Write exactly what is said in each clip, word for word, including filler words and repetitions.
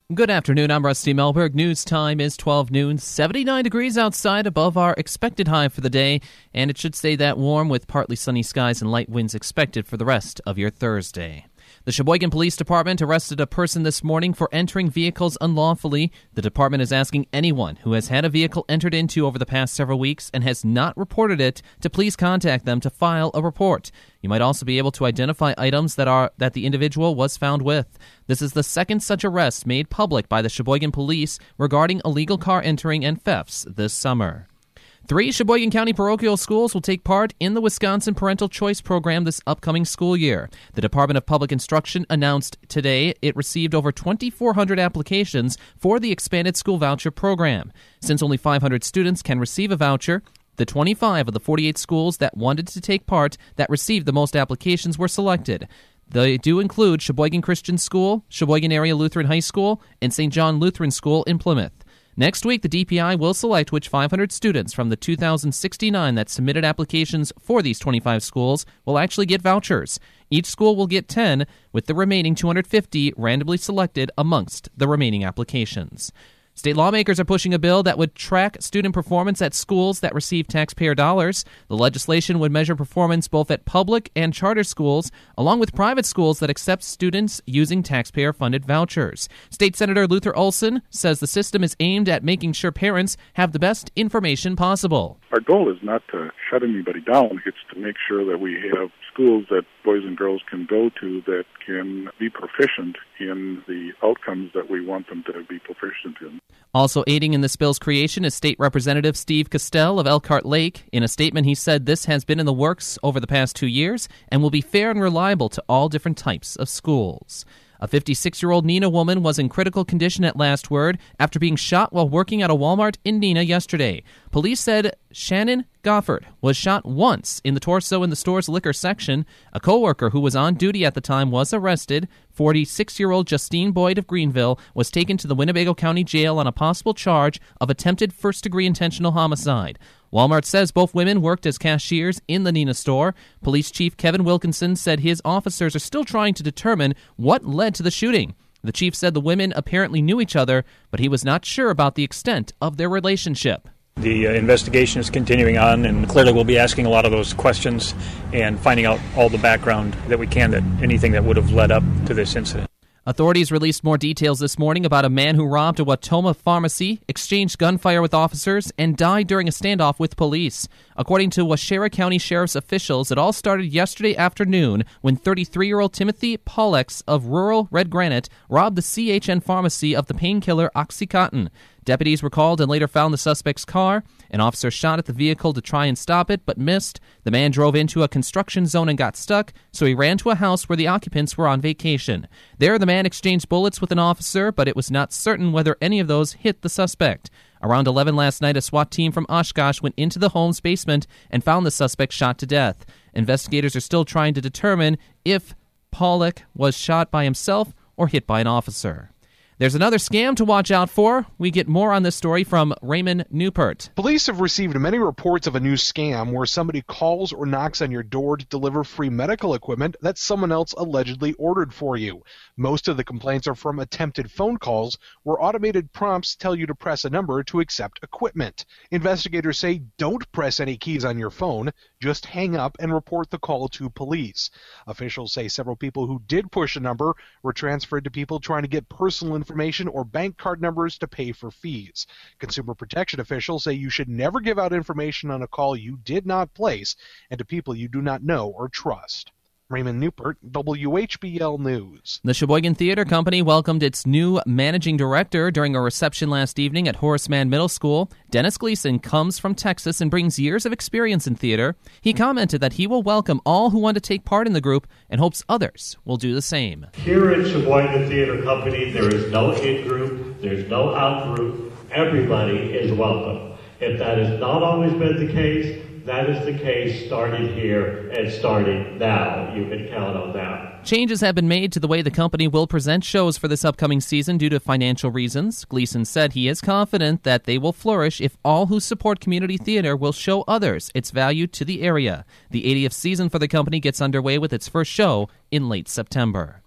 Good afternoon, I'm Rusty Melberg. News time is twelve noon, seventy-nine degrees outside above our expected high for the day, and it should stay that warm with partly sunny skies and light winds expected for the rest of your Thursday. The Sheboygan Police Department arrested a person this morning for entering vehicles unlawfully. The department is asking anyone who has had a vehicle entered into over the past several weeks and has not reported it to please contact them to file a report. You might also be able to identify items that are that the individual was found with. This is the second such arrest made public by the Sheboygan Police regarding illegal car entering and thefts this summer. Three Sheboygan County parochial schools will take part in the Wisconsin Parental Choice Program this upcoming school year. The Department of Public Instruction announced today it received over twenty-four hundred applications for the expanded school voucher program. Since only five hundred students can receive a voucher, the twenty-five of the forty-eight schools that wanted to take part that received the most applications were selected. They do include Sheboygan Christian School, Sheboygan Area Lutheran High School, and Saint John Lutheran School in Plymouth. Next week, the D P I will select which five hundred students from the two thousand sixty-nine that submitted applications for these twenty-five schools will actually get vouchers. Each school will get ten, with the remaining two hundred fifty randomly selected amongst the remaining applications. State lawmakers are pushing a bill that would track student performance at schools that receive taxpayer dollars. The legislation would measure performance both at public and charter schools, along with private schools that accept students using taxpayer-funded vouchers. State Senator Luther Olson says the system is aimed at making sure parents have the best information possible. Our goal is not to shut anybody down. It's to make sure that we have schools that boys and girls can go to that can be proficient in the outcomes that we want them to be proficient in. Also aiding in this bill's creation is State Representative Steve Castell of Elkhart Lake. In a statement, he said this has been in the works over the past two years and will be fair and reliable to all different types of schools. A fifty-six-year-old Neenah woman was in critical condition at last word after being shot while working at a Walmart in Neenah yesterday. Police said Shannon Gofford was shot once in the torso in the store's liquor section. A co-worker who was on duty at the time was arrested. forty-six-year-old Justine Boyd of Greenville was taken to the Winnebago County Jail on a possible charge of attempted first-degree intentional homicide. Walmart says both women worked as cashiers in the Neenah store. Police Chief Kevin Wilkinson said his officers are still trying to determine what led to the shooting. The chief said the women apparently knew each other, but he was not sure about the extent of their relationship. The uh, investigation is continuing on, and clearly we'll be asking a lot of those questions and finding out all the background that we can, that anything that would have led up to this incident. Authorities released more details this morning about a man who robbed a Wautoma pharmacy, exchanged gunfire with officers, and died during a standoff with police. According to Waushara County Sheriff's officials, it all started yesterday afternoon when thirty-three-year-old Timothy Paulex of rural Red Granite robbed the C H N pharmacy of the painkiller OxyContin. Deputies were called and later found the suspect's car. An officer shot at the vehicle to try and stop it, but missed. The man drove into a construction zone and got stuck, so he ran to a house where the occupants were on vacation. There, the man exchanged bullets with an officer, but it was not certain whether any of those hit the suspect. Around eleven last night, a SWAT team from Oshkosh went into the home's basement and found the suspect shot to death. Investigators are still trying to determine if Paulex was shot by himself or hit by an officer. There's another scam to watch out for. We get more on this story from Raymond Newport. Police have received many reports of a new scam where somebody calls or knocks on your door to deliver free medical equipment that someone else allegedly ordered for you. Most of the complaints are from attempted phone calls where automated prompts tell you to press a number to accept equipment. Investigators say don't press any keys on your phone, just hang up and report the call to police. Officials say several people who did push a number were transferred to people trying to get personal information information or bank card numbers to pay for fees. Consumer protection officials say you should never give out information on a call you did not place and to people you do not know or trust. Raymond Newport, W H B L News. The Sheboygan Theater Company welcomed its new managing director during a reception last evening at Horace Mann Middle School. Dennis Gleason comes from Texas and brings years of experience in theater. He commented that he will welcome all who want to take part in the group and hopes others will do the same. Here at Sheboygan Theater Company, there is no in-group, there's no out-group. Everybody is welcome. If that has not always been the case, that is the case starting here and starting now. You can count on that. Changes have been made to the way the company will present shows for this upcoming season due to financial reasons. Gleason said he is confident that they will flourish if all who support community theater will show others its value to the area. The eightieth season for the company gets underway with its first show in late September.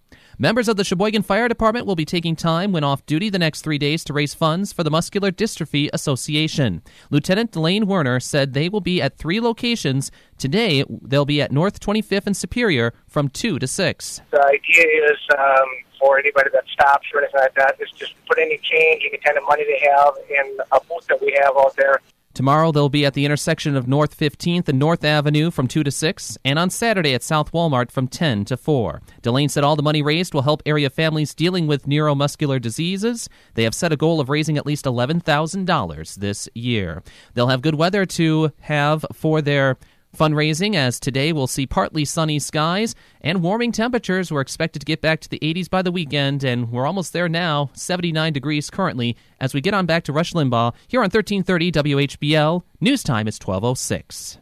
Members of the Sheboygan Fire Department will be taking time when off duty the next three days to raise funds for the Muscular Dystrophy Association. Lieutenant Delane Werner said they will be at three locations. Today, they'll be at North twenty-fifth and Superior from two to six. The idea is um, for anybody that stops or anything like that, is just put any change, any kind of money they have in a booth that we have out there. Tomorrow, they'll be at the intersection of North fifteenth and North Avenue from two to six, and on Saturday at South Walmart from ten to four. Delane said all the money raised will help area families dealing with neuromuscular diseases. They have set a goal of raising at least eleven thousand dollars this year. They'll have good weather to have for their fundraising, as today we'll see partly sunny skies and warming temperatures. We're expected to get back to the eighties by the weekend, and we're almost there now, seventy-nine degrees currently, as we get on back to Rush Limbaugh here on thirteen thirty W H B L. News time is twelve oh six.